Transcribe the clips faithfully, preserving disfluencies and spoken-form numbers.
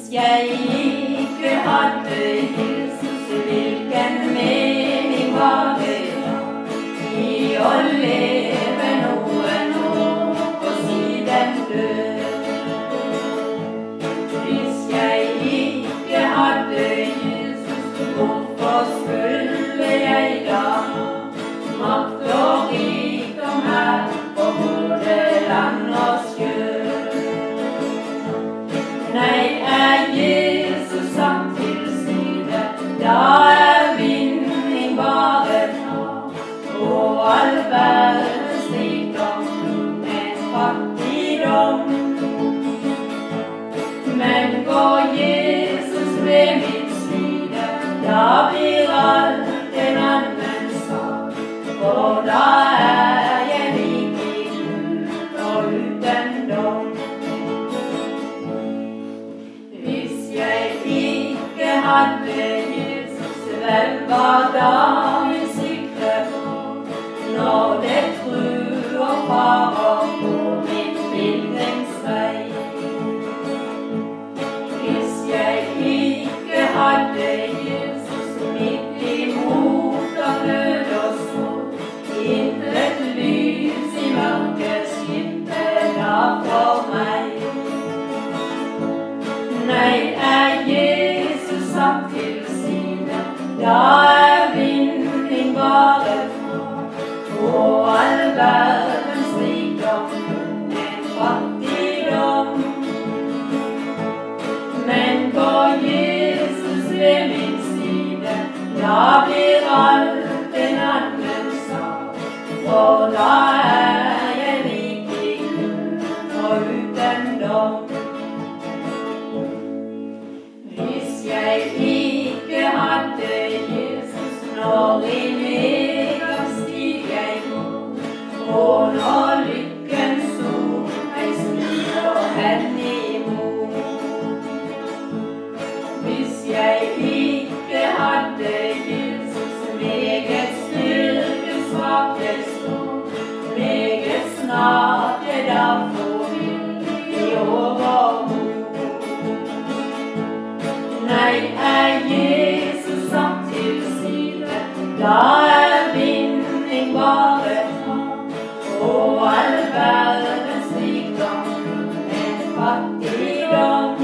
jeg ikke hadde Jesus, hvilken mening var det i å leve noen år på siden død? Hvis jeg ikke hadde Jesus, hvorfor skulle jeg da makt og rikdom her på både land og sjø? Nei, er Jesus satt til side, da er vinning bare tap, og all verdens rikdom en fattigdom. Men går Jesus ved min side, da blir alt en annen sak, for da er jeg rik i Gud og uten dom. Hadde Jesus, hvem var da min sikre på, når det truer farer på min vildringsvei? Hvis jeg ikke hadde Jesus, midt imot av nød og sorg, intet lys i mørket skinte da for meg. Nei, er Jesus satt til side, da er vinning bare tap, og all verdens rikdom en fattigdom. Men går Jesus ved min side, da blir alt en annen sak, for da er jeg rik i Gud og uten dom. Jeg ikke hadde Jesus, når i medgangstid jeg går, og når lykkens sol jeg snur henne imot. Hvis jeg ikke hadde Jesus, meget styrke svak jeg står, meget snart jeg da får vill i overmot. Nei, er Jesus satt til side, da er vinning bare tap, og all verdens rikdom en fattigdom.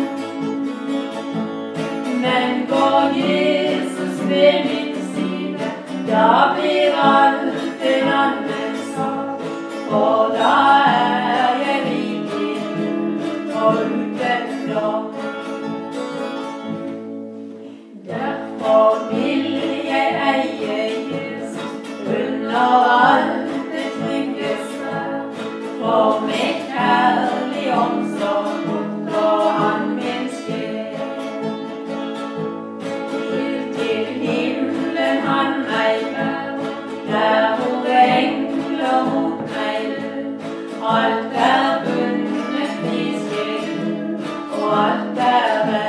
Men går Jesus ved min side, da blir alt en annen sak, for da er jeg rik i Gud og uten dom. Derfor vil jeg eie Jesus under alt det tryggeste, for med kjærlig omsorg oppgår han min sjel. Helt til himmelen han meg bærer, der hvor engler mot meg lød. Alt er bundet, pris jeg Gud, og alt er vel.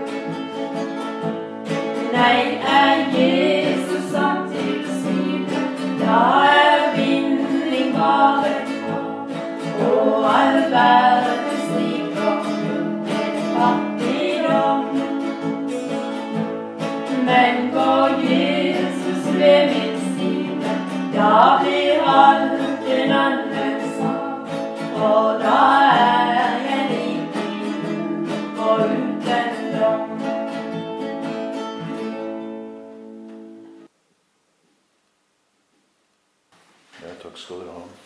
Nei, er Jesus satt til side, da er vinning bare tap, og all verdens rikdom en fattigdom. Men går Jesus ved min side, da blir alt en annen sak, for da er jeg rik i Gud og uten dom. Takk skal dere ha.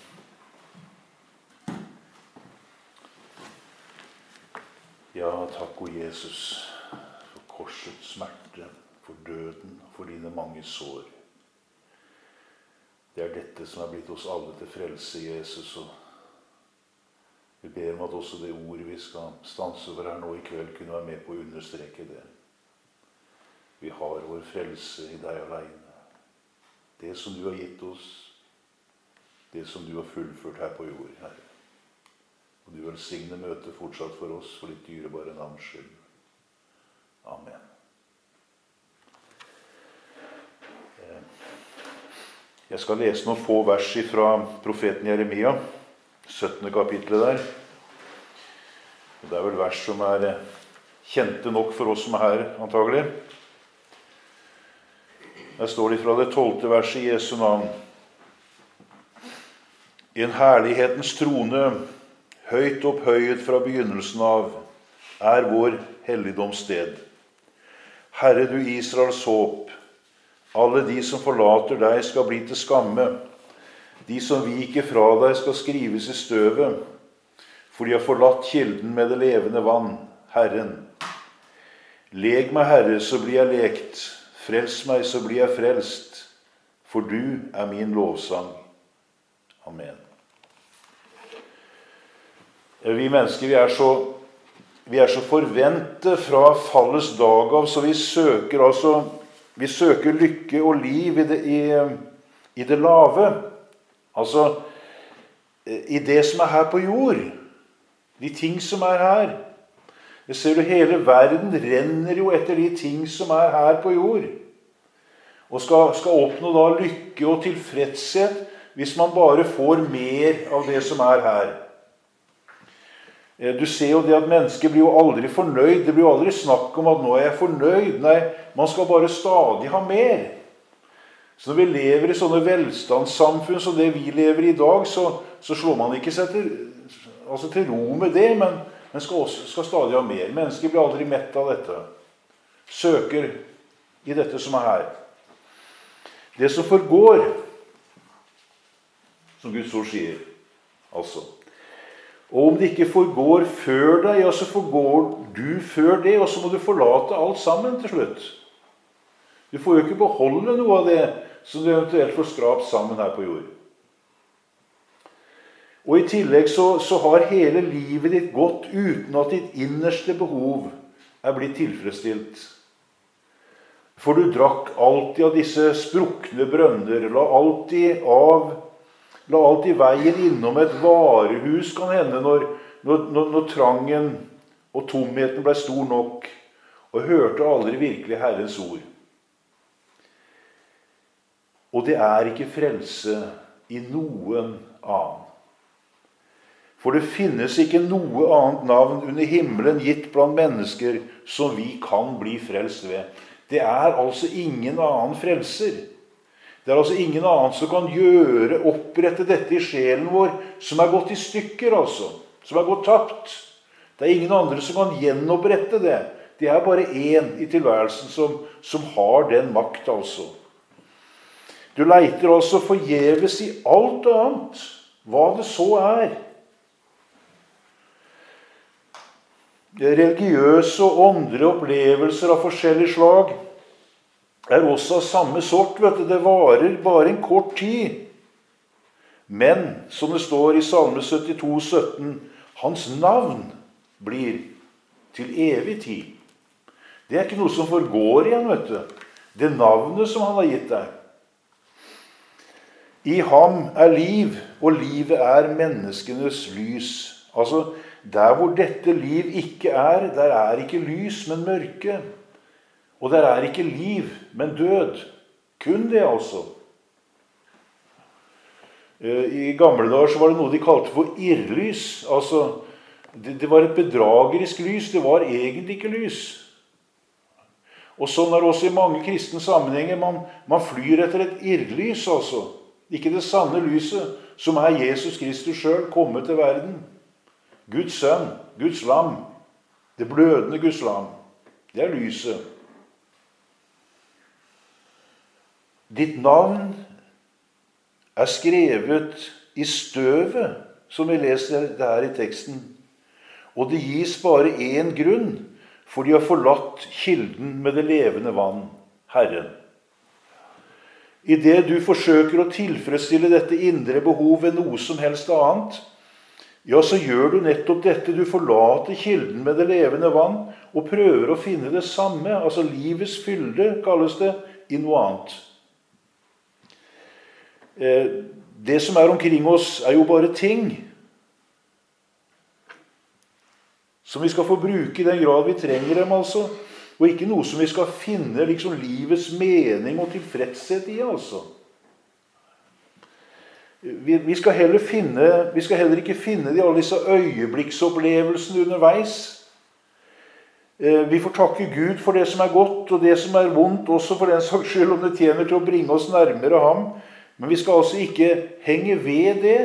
Ja, takk, o Jesus, for korsets smerte, for døden, for dine mange sår. Det er dette som er blitt oss alle til frelse, Jesus, og vi ber om at også det ordet vi skal stanse over her nå i kveld kunne være med på å understreke det. Vi har vår frelse i deg alene. Det som du har gitt oss, det som du har fullført her på jord, Herre. Og du velsigne møtet fortsatt for oss, for ditt dyrebare navns skyld. Amen. Jeg skal lese noen få vers fra profeten Jeremia, syttende kapitlet der. Det er vel vers som er kjente nok for oss som er her, antagelig. Der står det fra det tolvte verset i Jesu navn. En herlighetens trone, høyt opphøyet fra begynnelsen av, er vår helligdomssted. Herre, du Israels håp, alle de som forlater deg skal bli til skamme. De som viker fra deg skal skrives i støvet, for de har forlatt kilden med det levende vann, Herren. Leg meg, Herre, så blir jeg lekt. Frels meg, så blir jeg frelst. For du er min lovsang. Amen. Vi mennesker, vi er så, vi er så forvente fra fallets dag av, så vi søker, altså, vi søker lykke og liv i det, i, i det lave. Altså, i det som er her på jord. De ting som er her. Jeg ser du, hele verden renner jo etter de ting som er her på jord. Og skal, skal oppnå da lykke og tilfredshet hvis man bare får mer av det som er her. Du ser jo det at mennesker blir jo aldri fornøyd. Det blir jo aldri snakk om at nå er jeg fornøyd. Nei, man skal bare stadig ha mer. Så når vi lever i sånne velstandssamfunn som det vi lever i i dag, så, så slår man ikke seg til, altså til ro med det, men, men skal, også, skal stadig ha mer. Mennesker blir aldri mett av dette. Søker i dette som er her. Det som forgår, som Guds ord sier, altså. Og om det ikke forgår før deg, ja, så forgår du før det, og så må du forlate alt sammen til slutt. Du får jo ikke beholde noe av det som du eventuelt får skrapt sammen her på jord. Og i tillegg så, så har hele livet ditt gått uten at ditt innerste behov er blitt tilfredsstilt. For du drakk alltid av disse sprukne brønner, la alltid av La alltid veien innom et varehus kan hende når, når, når, når trangen og tomheten ble stor nok, og hørte aldri virkelig Herrens ord. Og det er ikke frelse i noen annen. For det finnes ikke noe annet navn under himmelen gitt blant mennesker som vi kan bli frelst ved. Det er altså ingen annen frelser. Det er altså ingen annen som kan gjøre, opprette dette i sjelen vår, som er gått i stykker, altså. Som er gått tapt. Det er ingen andre som kan gjenopprette det. Det er bare én i tilværelsen som, som har den makt, altså. Du leiter altså forgjeves i alt annet, hva det så er. Religiøse og åndelige opplevelser av forskjellig slag er også av samme sort, vet du. Det varer bare en kort tid. Men, som det står i Salme syttito, sytten, hans navn blir til evig tid. Det er ikke noe som forgår igjen, vet du. Det navnet som han har gitt deg. I ham er liv, og livet er menneskenes lys. Altså, der hvor dette liv ikke er, der er ikke lys, men mørke. Og der er ikke liv, men død. Kun det, altså. I gamle dager så var det noe de kalte for irrlys. Altså, det, det var et bedragerisk lys, det var egentlig ikke lys. Og sånn er det også i mange kristne sammenhenger. Man, man flyr etter et irrlys, altså. Ikke det sanne lyset, som er Jesus Kristus selv kommet til verden. Guds sønn, Guds lam. Det blødende Guds lam. Det er lyset. Ditt navn er skrevet i støvet, som vi leser det her i teksten. Og det gis bare én grunn, for de har forlatt kilden med det levende vann, Herren. I det du forsøker å tilfredsstille dette indre behov ved noe som helst annet, ja, så gjør du nettopp dette. Du forlater kilden med det levende vann, og prøver å finne det samme, altså livets fylde, kalles det, i noe annet. Det som er omkring oss er jo bare ting som vi skal få bruke i den grad vi trenger dem, altså. Og ikke noe som vi skal finne liksom livets mening og tilfredshet i, altså. Vi, vi, skal heller finne, vi skal heller ikke finne de alle disse øyeblikksopplevelsene underveis. Vi får takke Gud for det som er godt, og det som er vondt, også for den saks skyld, om det tjener til å bringe oss nærmere ham. Men vi skal altså ikke henge ved det.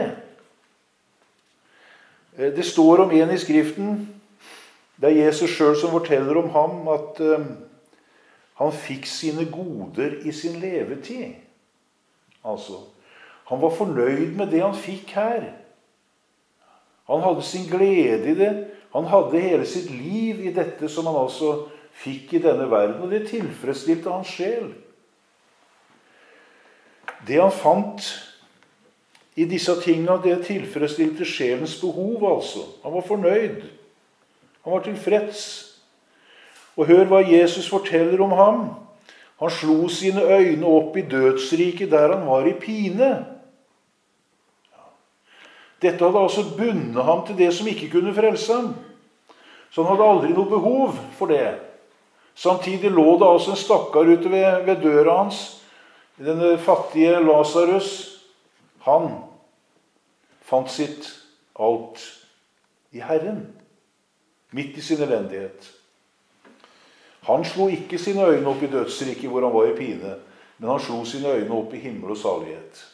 Det står om en i Skriften, det er Jesus selv som forteller om ham, at um, han fikk sine goder i sin levetid. Altså, han var fornøyd med det han fikk her. Han hadde sin glede i det. Han hadde hele sitt liv i dette som han altså fikk i denne verden, og det tilfredsstilte hans sjel. Det han fant i disse tingene, det tilfredsstilte sjelens behov, altså. Han var fornøyd. Han var tilfreds. Og hør hva Jesus forteller om ham. Han slo sine øyne opp i dødsriket der han var i pine. Dette hadde altså bundet ham til det som ikke kunne frelse ham. Så han hadde aldri noe behov for det. Samtidig lå det altså en stakkar ute ved, ved døra hans. Denne fattige Lazarus, han fant sitt alt i Herren, midt i sin elendighet. Han slo ikke sine øyne opp i dødsriket hvor han var i pine, men han slo sine øyne opp i himmel og salighet.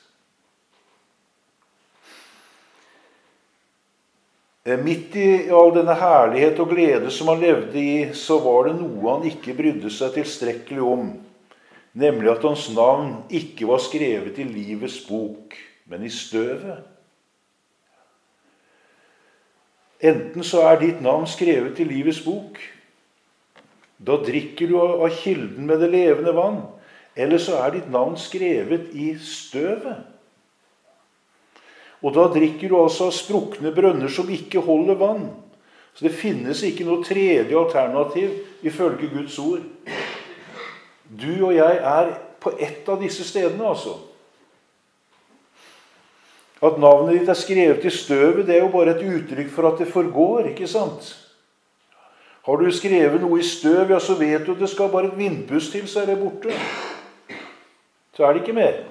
Midt i all denne herlighet og glede som han levde i, så var det noe han ikke brydde seg tilstrekkelig om, nemlig at hans navn ikke var skrevet i livets bok, men i støvet. Enten så er ditt navn skrevet i livets bok, da drikker du av kilden med det levende vann, eller så er ditt navn skrevet i støvet. Og da drikker du altså av sprukne brønner som ikke holder vann. Så det finnes ikke noe tredje alternativ ifølge Guds ord. Du og jeg er på ett av disse stedene, altså. At navnet ditt er skrevet i støvet, det er jo bare et uttrykk for at det forgår, ikke sant? Har du skrevet noe i støv, ja, så vet du at det skal bare et vindpust til, så er det borte. Så er det ikke mer.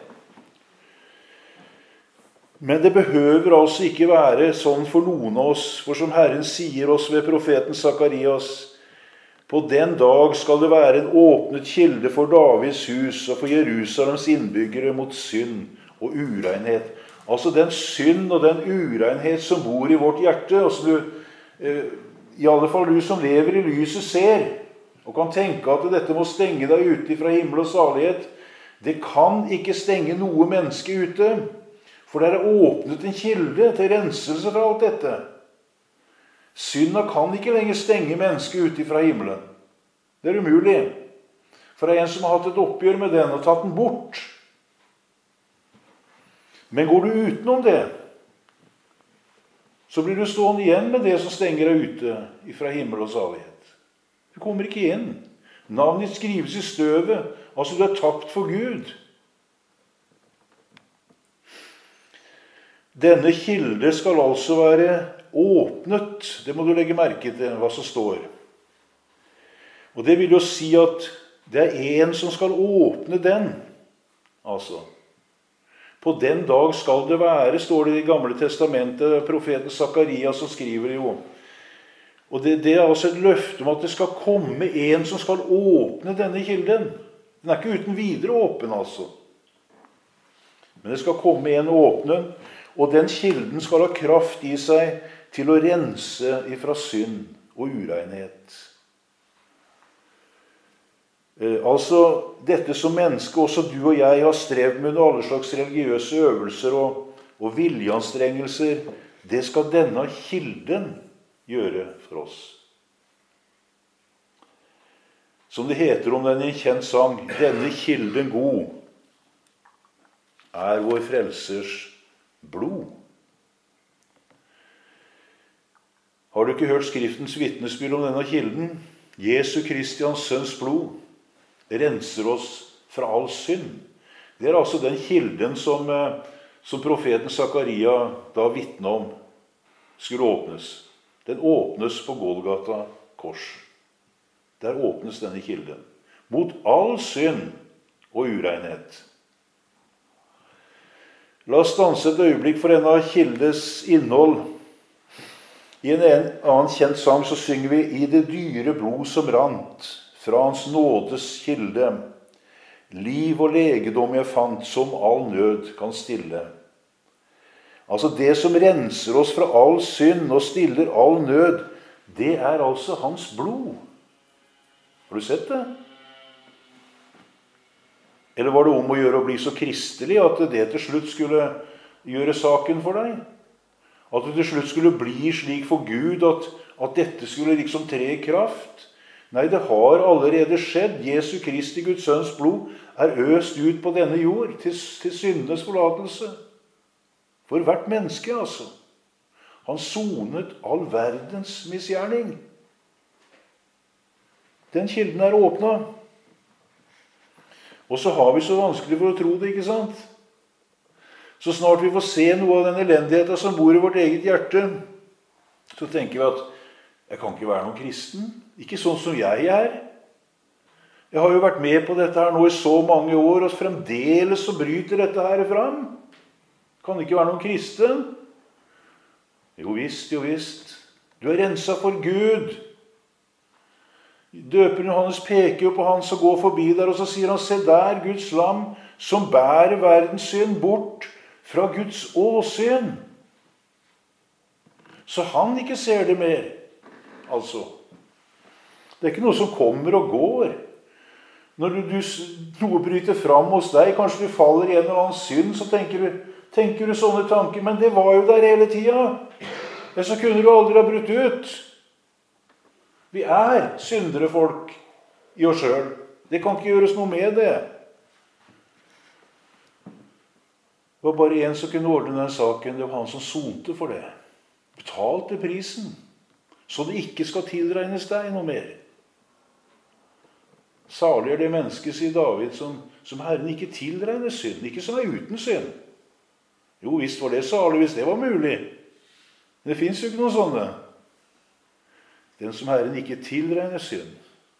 Men det behøver altså ikke være sånn for noen av oss, for som Herren sier oss ved profeten Sakarias, på den dag skal det være en åpnet kilde for Davids hus og for Jerusalems innbyggere mot synd og urenhet. Altså den synd og den urenhet som bor i vårt hjerte, og som du, eh, i alle fall du som lever i lyset, ser, og kan tenke at dette må stenge deg ute fra himmel og salighet. Det kan ikke stenge noe menneske ute. For det er åpnet en kilde til renselse fra alt dette. Synda kan ikke lenger stenge mennesket ute fra himmelen. Det er umulig. For det er en som har hatt et oppgjør med den og tatt den bort. Men går du utenom det, så blir du stående igjen med det som stenger deg ute fra himmel og salighet. Du kommer ikke inn. Navnet skrives i støvet. Altså du er tapt for Gud. Denne kilde skal altså være åpnet. Det må du legge merke til hva som står. Og det vil jo si at det er en som skal åpne den. Altså, på den dag skal det være, står det i Gamle Testamentet, profeten Sakarias som skriver jo. Og det, det er altså et løfte om at det skal komme en som skal åpne denne kilden. Den er ikke uten videre åpen, altså. Men det skal komme en og åpne den. Og den kilden skal ha kraft i seg til å rense ifra synd og urenhet. Eh, altså, dette som menneske, også du og jeg, har strevd med alle slags religiøse øvelser og, og viljeanstrengelser, det skal denne kilden gjøre for oss. Som det heter om den i en kjent sang, denne kilden god er vår frelsers blod. Har du ikke hørt Skriftens vitnesbyrd om denne kilden? Jesu Kristi, hans sønns blod, renser oss fra all synd. Det er altså den kilden som, som profeten Sakaria da vitnet om skulle åpnes. Den åpnes på Golgata kors. Der åpnes denne kilden. Mot all synd og urenhet. La oss stanse et øyeblikk for denne kildes innhold. I en annen kjent sang så synger vi «I det dyre blod som rant, fra hans nådes kilde, liv og legedom jeg fant, som all nød kan stille». Altså det som renser oss fra all synd og stiller all nød, det er altså hans blod. Har du sett det? Eller var det om å gjøre å bli så kristelig at det til slutt skulle gjøre saken for deg? At det til slutt skulle bli slik for Gud at, at dette skulle liksom tre i kraft? Nei, det har allerede skjedd. Jesu Kristi, Guds sønns blod, er øst ut på denne jord til, til syndenes forlatelse. For hvert menneske, altså. Han sonet all verdens misgjerning. Den kilden er åpnet. Og så har vi så vanskelig for å tro det, ikke sant? Så snart vi får se noe av den elendigheten som bor i vårt eget hjerte, så tenker vi at jeg kan ikke være noen kristen. Ikke sånn som jeg er. Jeg har jo vært med på dette her nå i så mange år, og fremdeles så bryter dette her fram. Kan ikke være noen kristen. Jo visst, jo visst. Du er renset for Gud. Døperen Johannes peker jo på han som går forbi der, og så sier han, se der, Guds lam, som bærer verdens synd bort fra Guds åsyn. Så han ikke ser det mer, altså. Det er ikke noe som kommer og går. Når du, du, noe bryter fram hos deg, kanskje du faller i en eller annen synd, så tenker du, tenker du sånne tanker, men det var jo der hele tiden. Men så kunne du aldri ha brutt ut. Vi er syndere folk i oss selv. Det kan ikke gjøres noe med det. Det var bare en som kunne ordne den saken. Det var han som sonte for det. Betalte prisen. Så det ikke skal tilregnes deg noe mer. Salig er det mennesket, sier David, som, som Herren ikke tilregner synd. Ikke som er uten synd. Jo, visst var det salig hvis det var mulig. Men det finnes jo ikke noe sånne. Den som Herren ikke tilregner synd.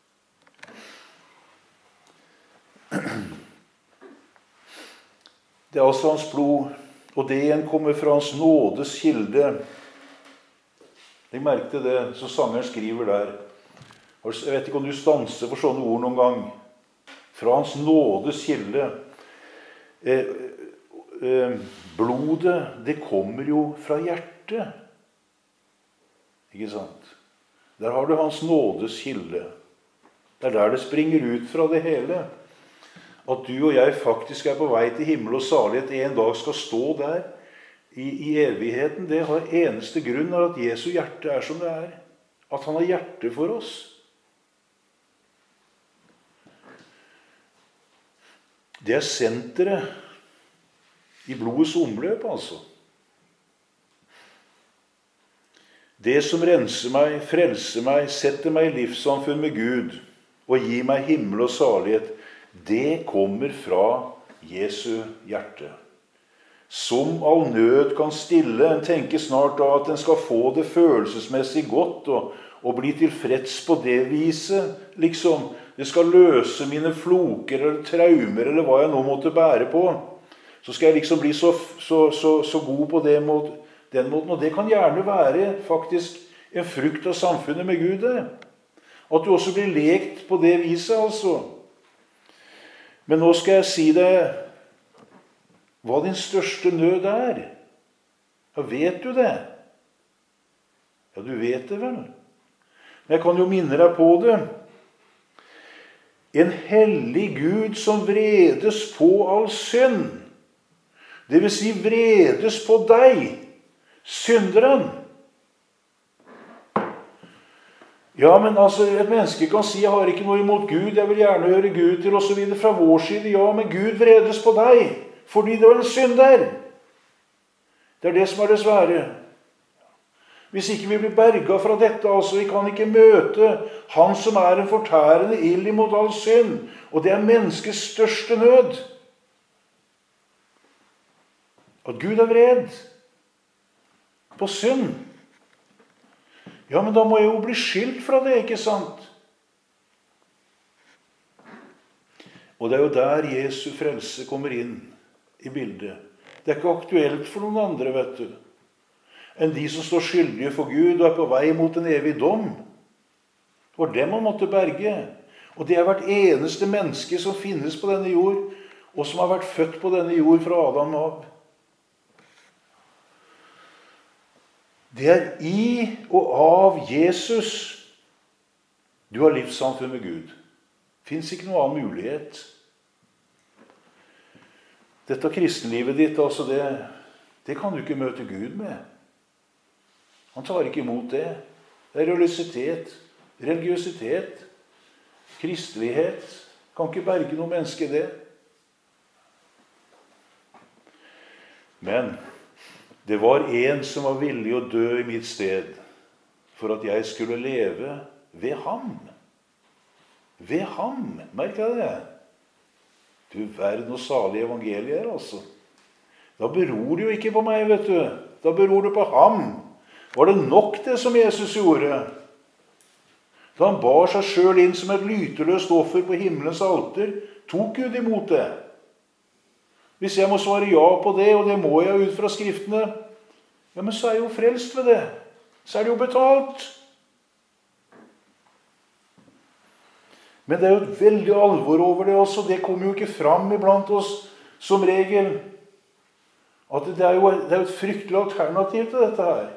Det er altså hans blod, og det igjen kommer fra hans nådes kilde. Jeg merkte det, så sangeren skriver der. Jeg vet ikke om du stanser for sånne ord noen gang. Fra hans nådes kilde. Eh, eh, blodet, det kommer jo fra hjertet. Ikke sant? Der har du hans nådes kilde. Det er der det springer ut fra det hele. At du og jeg faktisk er på vei til himmel og salighet en dag skal stå der i, i evigheten, det har eneste grunn er at Jesu hjerte er som det er. At han har hjerte for oss. Det er senteret i blodets omløp, altså. Det som renser meg, frelser meg, setter meg i livssamfunn med Gud og gir meg himmel og salighet, det kommer fra Jesu hjerte. Som all nød kan stille. En tenker snart da at en skal få det følelsesmessig godt og, og bli tilfreds på det viset. Liksom, det skal løse mine floker eller traumer eller hva jeg nå måtte bære på. Så skal jeg liksom bli så, så, så, så god på det måten. Den måten, og det kan gjerne være faktisk en frukt av samfunnet med Gud. At du også blir lekt på det viset, altså. Men nå skal jeg si deg hva din største nød er. Ja, vet du det? Ja, du vet det vel. Men jeg kan jo minne deg på det. En hellig Gud som vredes på all synd. Det vil si vredes på deg, synderen. Ja, men altså, et menneske kan si, jeg har ikke noe imot Gud, jeg vil gjerne høre Gud til, og så videre fra vår side. Ja, men Gud vredes på deg, fordi det var en synder. Det er det som er det svære. Hvis ikke vi blir berget fra dette, altså, vi kan ikke møte han som er en fortærende ild imot all synd, og det er menneskets største nød. At Gud er vred på synd. Ja, men da må jeg jo bli skilt fra det, ikke sant? Og det er jo der Jesu frelse kommer inn i bildet. Det er ikke aktuelt for noen andre, vet du. enn de som står skyldige for Gud og er på vei mot en evig dom. Det var dem han måtte berge. Og det er hvert eneste menneske som finnes på denne jord, og som har vært født på denne jord fra Adam av. Det er i og av Jesus du har livssamfunn med Gud. Det finnes ikke noen annen mulighet. Dette kristenlivet ditt, altså det, det kan du ikke møte Gud med. Han tar ikke imot det. Det er religiøsitet, religiøsitet, kristelighet. Kan ikke berge noe menneske det. Men det var en som var villig å dø i mitt sted, for at jeg skulle leve ved ham. Ved ham, merker jeg det? Du verden og salige evangelier, altså. Da beror det jo ikke på meg, vet du. Da beror det på ham. Var det nok det som Jesus gjorde? Da han bar seg selv inn som et lyteløst offer på himmelens alter, tok Gud imot det. Hvis jeg må svare ja på det, og det må jeg ut fra skriftene, ja, men så er jeg jo frelst ved det. Så er det jo betalt. Men det er jo et veldig alvor over det også. Det kommer jo ikke fram iblant oss som regel. At det er jo det er et fryktelig alternativ til dette her.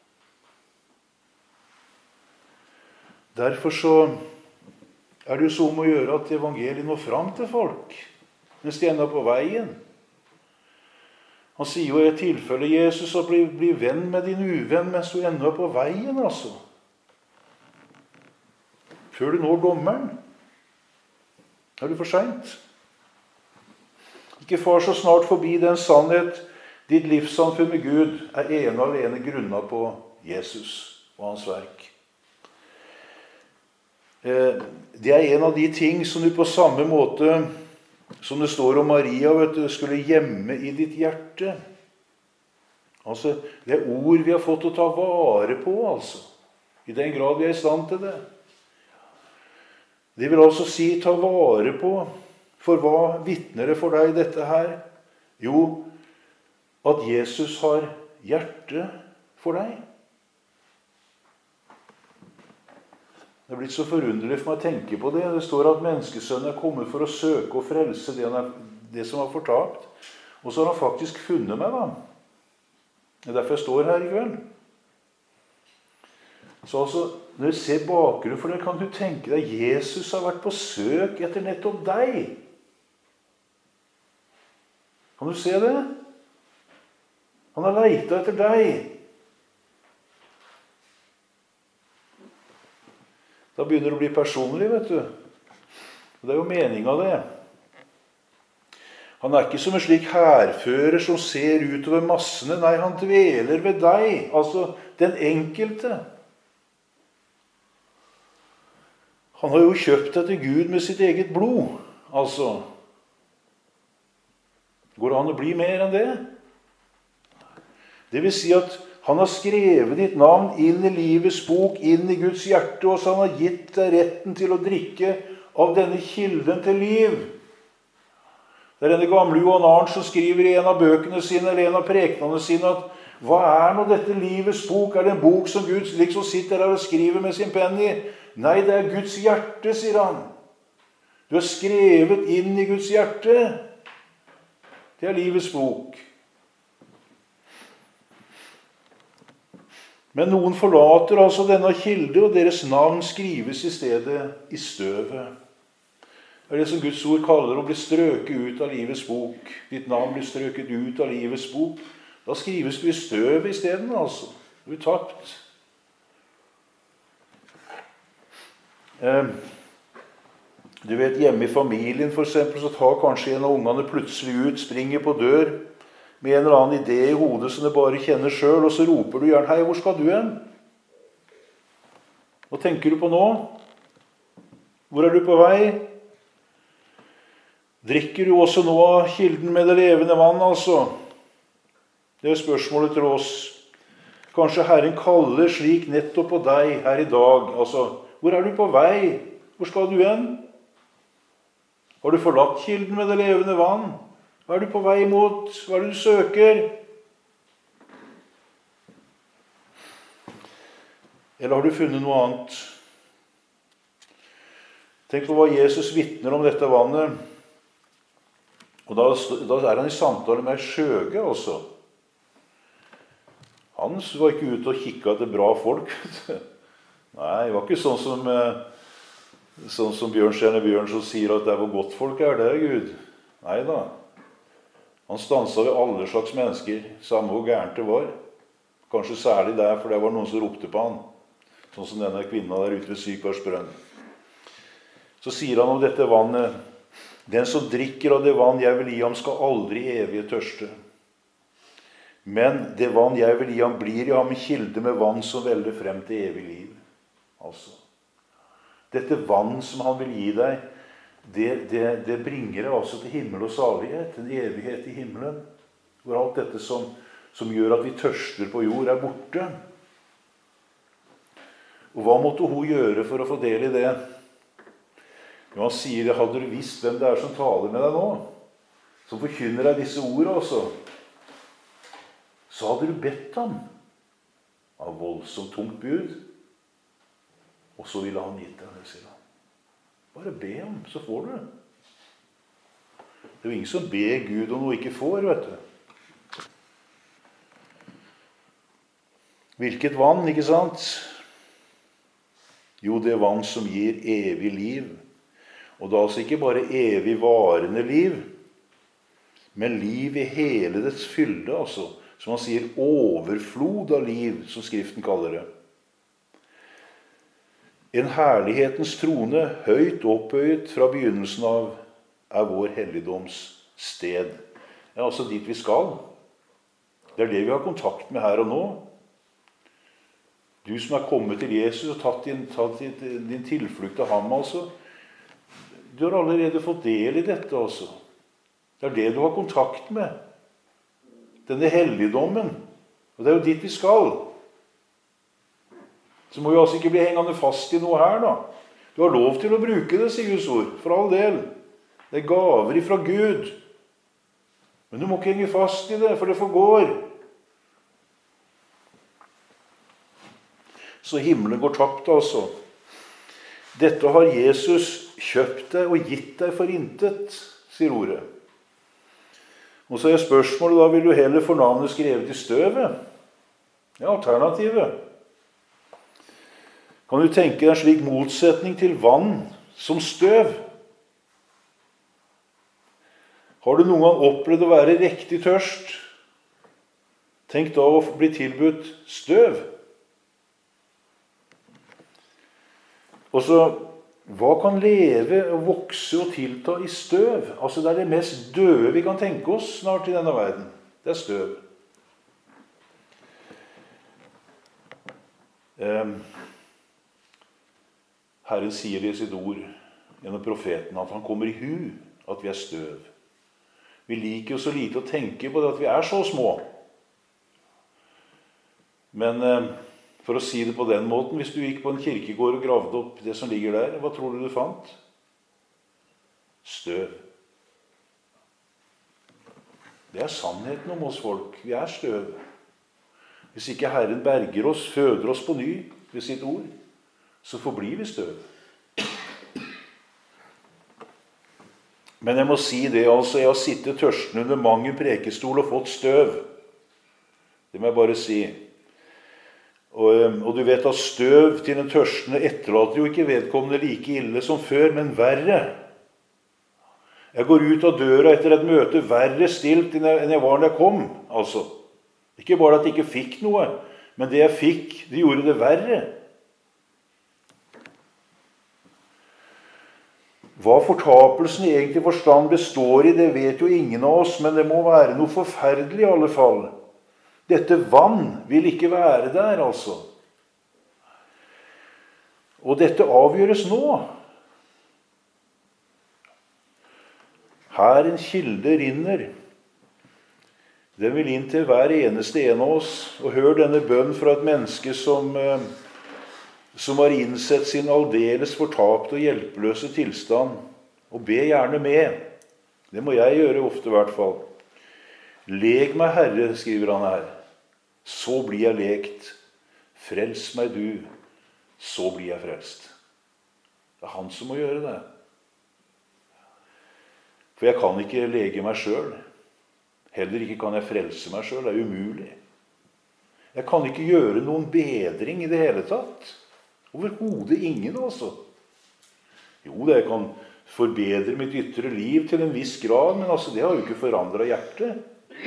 Derfor så er det jo så om å gjøre at evangeliet når fram til folk, mens de ender på veien. Han sier jo i et tilfelle, Jesus, at bli, bli venn med din uvenn mens du ender på veien, altså. Før du når dommeren. Er det for sent? Ikke far så snart forbi den sannhet. Ditt livssamfunn med Gud er ene og alene grunnet på Jesus og hans verk. Det er en av de ting som du på samme måte som det står om Maria, vet du, skulle gjemme i ditt hjerte. Altså, det er ord vi har fått å ta vare på, altså. I den grad vi er i stand til det. Det vil altså si ta vare på. For hva vitner det for deg dette her? Jo, at Jesus har hjerte for deg. Det er blitt så forunderlig for meg å tenke på det. Det står at menneskesønnen er kommet for å søke og frelse det, er, det som var fortapt. Og så har han faktisk funnet meg, da. Det er derfor jeg står her i kveld. Så altså, når du ser bakgrunnen for det, kan du tenke deg Jesus har vært på søk etter nettopp deg. Kan du se det? Han har leitet etter deg. Da begynner det å bli personlig, vet du. Det er jo meningen av det. Han er ikke som en slik hærfører som ser utover massene. Nei, han dveler ved deg, altså den enkelte. Han har jo kjøpt deg til Gud med sitt eget blod. Altså, går det an å bli mer enn det? Det vil si at han har skrevet ditt navn inn i livets bok, inn i Guds hjerte, og så han har gitt deg retten til å drikke av denne kilden til liv. Det er denne gamle Johan Arnt som skriver i en av bøkene sine, eller en av prekenene sine, at hva er nå dette livets bok? Er det en bok som Gud liksom sitter her og skriver med sin penn i? Nei, det er Guds hjerte, sier han. Du er skrevet inn i Guds hjerte. Det er livets bok. Men noen forlater altså denne kilde, og deres navn skrives i stedet i støvet. Det er det som Guds ord kaller å bli strøket ut av livets bok. Ditt navn blir strøket ut av livets bok. Da skrives du i støvet i stedet, altså. Du er tapt. Du vet, hjemme i familien for eksempel, så tar kanskje en av ungene plutselig ut, springer på dør, med en eller annen idé i hodet som du bare kjenner selv, og så roper du gjerne, hei, hvor skal du hen? Hva tenker du på nå? Hvor er du på vei? Drikker du også nå av kilden med det levende vann, altså? Det er spørsmålet til oss. Kanskje Herren kaller slik nettopp på deg her i dag. Altså, hvor er du på vei? Hvor skal du hen? Har du forlatt kilden med det levende vann? Hva er du på vei mot? Hva er det du søker? Eller har du funnet noe annet? Tenk på hva Jesus vitner om dette vannet. Og da, da er han i samtale med Skjøge også. Han var ikke ute og kikket etter bra folk. Nei, det var ikke sånn som, sånn som Bjørnstjerne Bjørnson sier at det var godt folk er det, Gud. Nei da. Han stanset ved alle slags mennesker, samme hvor gærent det var. Kanskje særlig der, for det var noen som ropte på han. Sånn som denne kvinna der ute ved Sykarsbrønn. Så sier han om dette vannet: den som drikker av det vann jeg vil gi ham, skal aldri evig tørste. Men det vann jeg vil gi ham, blir i ham en kilde med vann som veller frem til evig liv. Altså, dette vann som han vil gi deg, det, det, det bringer deg altså til himmel og salighet, en evighet i himmelen, hvor alt dette som, som gjør at vi tørster på jord, er borte. Og hva måtte hun gjøre for å få del i det? Jo, han sier, hadde du visst hvem det er som taler med deg nå, som forkynner deg disse ordene også, så hadde du bedt ham av voldsomt tungt bud, og så ville han gitt deg det, sier han. Bare be ham, så får du det. Det er jo ingen som ber Gud om noe ikke får, vet du. Hvilket vann, ikke sant? Jo, det er vann som gir evig liv. Og da altså ikke bare evig varende liv, men liv i hele dets fylde, altså. Som han sier, overflod av liv, som Skriften kaller det. En herlighetens trone, høyt opphøyet fra begynnelsen av, er vår helligdoms sted. Det er altså dit vi skal. Det er det vi har kontakt med her og nå. Du som er kommet til Jesus og tatt din, tatt din, din tilflukt av ham, altså. Du har allerede fått del i dette, altså. Det er det du har kontakt med. Denne helligdommen. Og det er jo dit vi skal. Så må vi altså ikke bli hengende fast i noe her, da. Du har lov til å bruke det, sier Guds ord, for all del. Det er gaver ifra Gud. Men du må ikke henge fast i det, for det forgår. Så himmelen går tapt, altså. Dette har Jesus kjøpt deg og gitt deg for intet, sier ordet. Og så er spørsmålet, da vil du heller få navnet skrevet i støvet? Ja, alternativet. Kan du tenke deg en slik motsetning til vann som støv? Har du noen gang opplevd å være riktig tørst? Tenk da å bli tilbudt støv. Og så, hva kan leve og vokse og tilta i støv? Altså, det er det mest døde vi kan tenke oss snart i denne verden. Det er støv. Um, Herren sier i sitt ord gjennom profeten at han kommer i hu at vi er støv. Vi liker jo så lite å tenke på det at vi er så små. Men um, for å si det på den måten, hvis du gikk på en kirkegård og gravde opp det som ligger der, hva tror du du fant? Støv. Det er sannheten om oss folk. Vi er støv. Hvis ikke Herren berger oss, føder oss på ny ved sitt ord, så forblir vi støv. Men jeg må si det, altså, jeg har sittet tørsten under mang en prekestol og fått støv. Det må jeg bare si. Og, og du vet at støv til den tørstende etterlater jo ikke vedkommende like ille som før, men verre. Jeg går ut av døra etter et møte verre stilt enn jeg, enn jeg var da jeg kom, altså. Ikke bare at jeg ikke fikk noe, men det jeg fikk, det gjorde det verre. Hva fortapelsen i egentlig forstand består i, det vet jo ingen av oss, men det må være noe forferdelig i alle fall. Dette vann vil ikke være der, altså. Og dette avgjøres nå. Her en kilde rinner. Den vil inn til hver eneste en av oss. Og hør denne bønn fra et menneske som, som har innsett sin aldeles fortapte og hjelpeløse tilstand. Og be gjerne med. Det må jeg gjøre ofte i hvert fall. Leg meg, Herre, skriver han her. Så blir jeg lekt. Frels meg du, så blir jeg frelst. Det er han som må gjøre det. For jeg kan ikke lege meg selv. Heller ikke kan jeg frelse meg selv. Det er umulig. Jeg kan ikke gjøre noen bedring i det hele tatt. Overhodet ingen, altså. Jo, det kan forbedre mitt ytre liv til en viss grad, men altså, det har jo ikke forandret hjertet.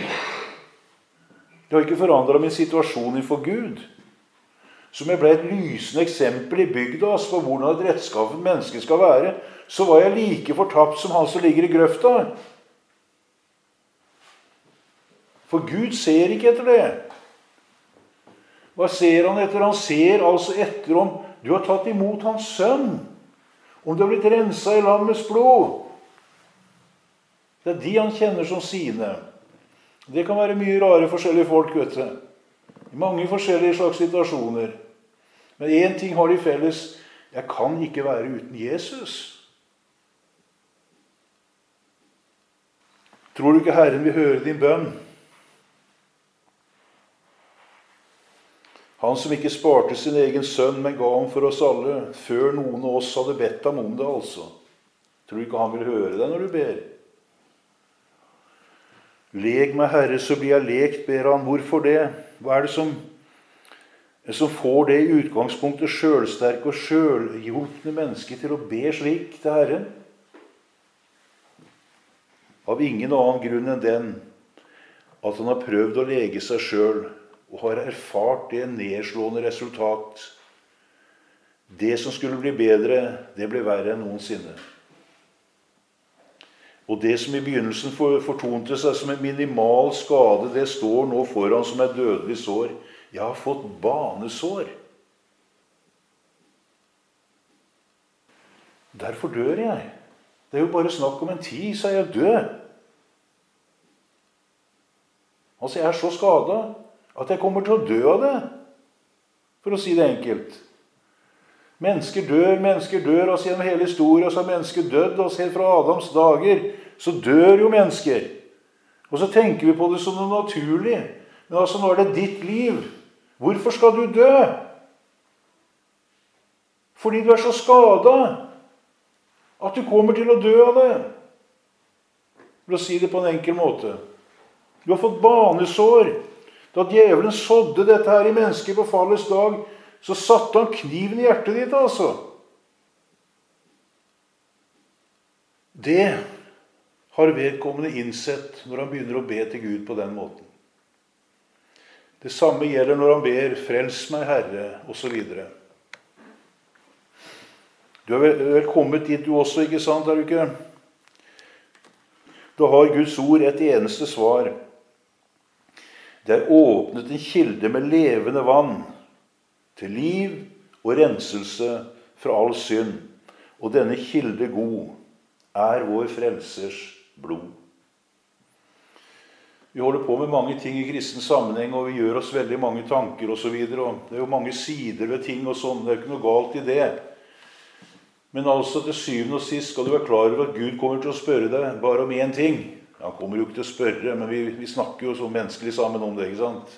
Det har ikke forandret min situasjon innenfor Gud. Som jeg ble et lysende eksempel i bygda på hvordan et rettskaffent menneske skal være, så var jeg like fortapt som han som ligger i grøfta. For Gud ser ikke etter det. Hva ser han etter? Han ser altså etter om du har tatt imot hans sønn. Om du har blitt renset i lammets blod. Det er de han kjenner som sine. Det kan være mye rare forskjellige folk, vet du. I mange forskjellige slags situasjoner. Men en ting har de felles. Jeg kan ikke være uten Jesus. Tror du ikke Herren vil høre din bønn? Han som ikke sparte sin egen sønn, men ga ham for oss alle, før noen av oss hadde bedt ham om det, altså. Tror du ikke han vil høre deg når du ber? Leg meg, Herre, så blir jeg lekt, ber han. Hvorfor det? Hva er det som, som får det i utgangspunktet selvsterke og selvhjulpne mennesker til å be slik til Herren? Av ingen annen grunn enn den at han har prøvd å lege seg selv, og har erfart det nedslående resultat. Det som skulle bli bedre, det ble verre enn noensinne. Og det som i begynnelsen fortonte seg som en minimal skade, det står nå foran som et dødelig sår. Jeg har fått banesår. Derfor dør jeg. Det er jo bare snakk om en tid, så er jeg død. Altså, jeg er så skadet at jeg kommer til å dø av det, for å si det enkelt. Mennesker dør, mennesker dør, altså gjennom hele historien, så har mennesker dødd, altså helt fra Adams dager, så dør jo mennesker. Og så tenker vi på det som noe naturlig, men altså nå er det ditt liv. Hvorfor skal du dø? Fordi du er så skadet, at du kommer til å dø av det. For å si det på en enkel måte. Du har fått banesår. Da djevelen sådde dette her i mennesket på fallets dag, så satte han kniven i hjertet ditt, altså. Det har vedkommende innsett når han begynner å be til Gud på den måten. Det samme gjelder når han ber, frels meg, Herre, og så videre. Du er vel kommet dit du også, ikke sant, er du ikke? Da har Guds ord et eneste svar. Det er åpnet en kilde med levende vann til liv og renselse fra all synd. Og denne kilde god er vår frelsers blod. Vi holder på med mange ting i kristen sammenheng, og vi gjør oss veldig mange tanker og så videre. Og det er jo mange sider ved ting og sånn, det er ikke noe galt i det. Men altså til syvende og sist skal du være klar over at Gud kommer til å spørre deg bare om én ting. Han kommer jo ikke til å spørre, men vi, vi snakker jo så menneskelig sammen om det, ikke sant?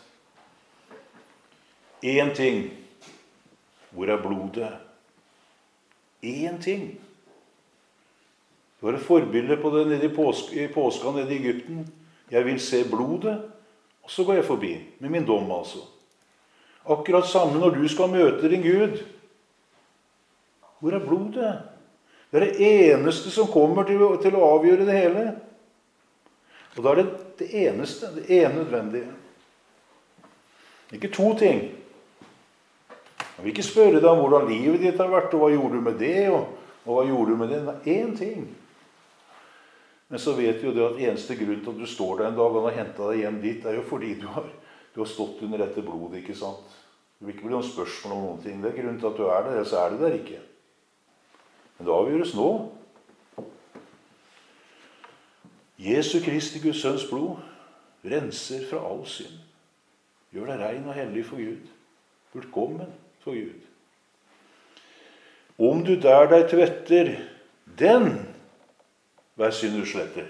Én ting. Hvor er blodet? Én ting. Det var et forbilde på det nede i, påsk, i påska nede i Egypten. Jeg vil se blodet, og så går jeg forbi, med min dom altså. Akkurat samme når du skal møte din Gud. Hvor er blodet? Det er det eneste som kommer til, til å avgjøre det hele. Og da er det det eneste, det ene nødvendige. Ikke to ting. Jeg vil ikke spørre deg om hvordan livet ditt har vært, og hva gjorde du med det, og, og hva gjorde du med det. Nei, én ting. Men så vet vi jo det at eneste grunn til at du står der en dag og har hentet deg hjem dit, er jo fordi du har, du har stått under dette blodet, ikke sant? Det vil ikke bli noen spørsmål om noen ting. Det er grunnen til at du er der, ellers er du der ikke. Men det avgjøres nå. Jesu Kristi, Guds sønns blod, renser fra all synd. Gjør deg rein og hellig for Gud. Fullkommen for Gud. Om du der deg tvetter, den hver synd du sletter.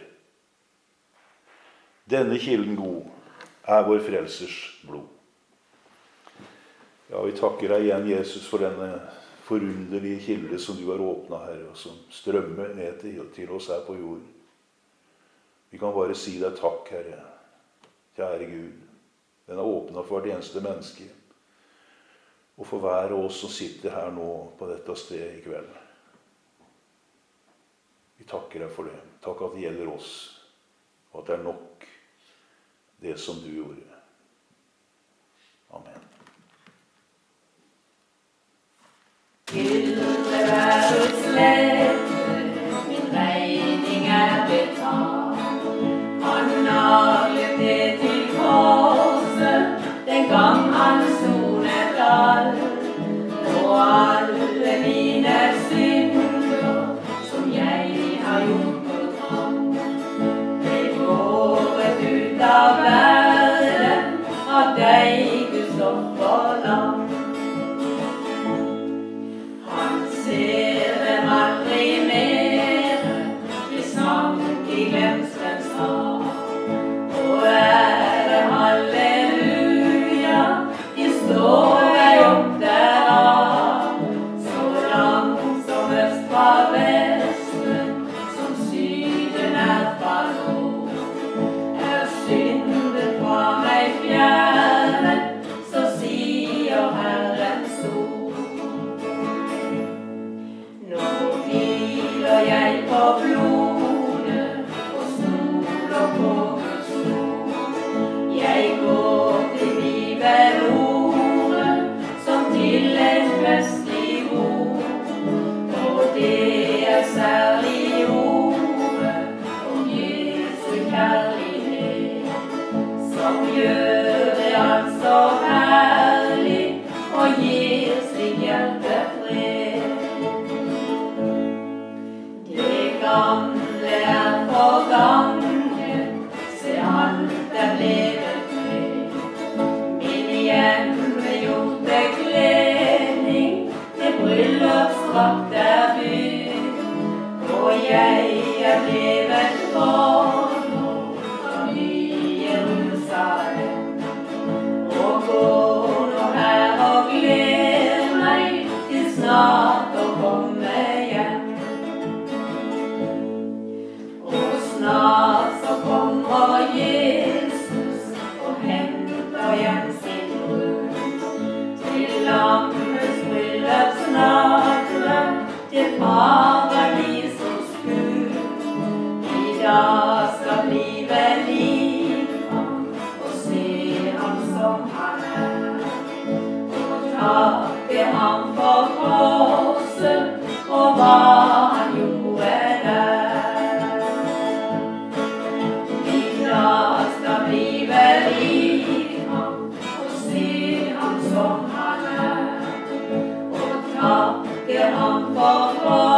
Denne kilden god er vår frelsers blod. Ja, vi takker deg igjen, Jesus, for denne forunderlige kilde som du har åpnet, Herre, og som strømmer ned til, til oss her på jorden. Vi kan bare si deg takk, Herre, kjære Gud. Den er åpnet for hvert eneste menneske, og for hver av oss som sitter her nå på dette stedet i kveld. Vi takker deg for det. Takk at det gjelder oss, og at det er nok det som du gjorde. Amen. Gylde være slette, min regning er betalt. Han naglet det til korset, den gang han sonet alt. Og alle mine synder, som jeg har gjort mot ham, ble båret ut av verden, av deg, Guds offerlam. Ser dem aldri mer, de sank i glemselens hav. Og ære halleluja, de står deg opp derav. Så langt som øst fra vesten, som syden er fra nord. Er synden fra meg fjernet, så sier Herrens ord. Nå hviler jeg på blodet, og stoler på Guds ord. Jeg går til bibelordet, som til en festlig ord. Og det er særlig ordet om Jesu kjærlighet, som gjør det alt så herlig, og gir sitt hjerte fred. Gamle er forganget, se alt er blevet fred. Min hjemmegjorte kledning, til bryllupsdrakt er bygd. Og jeg er blevet fornådd av ny Jerusalem. Og går nå her og gleder meg til snart å komme hjem. Snart så kommer Jesus og henter hjem sin brud. Til lammets bryllupsnadre, til paradis hos Gud. I dag skal livet like ham, og se ham som han er. Og takke ham for korset, og hva han gjorde der. Da skal bli vel lik ham, og se ham som han er, og takke ham for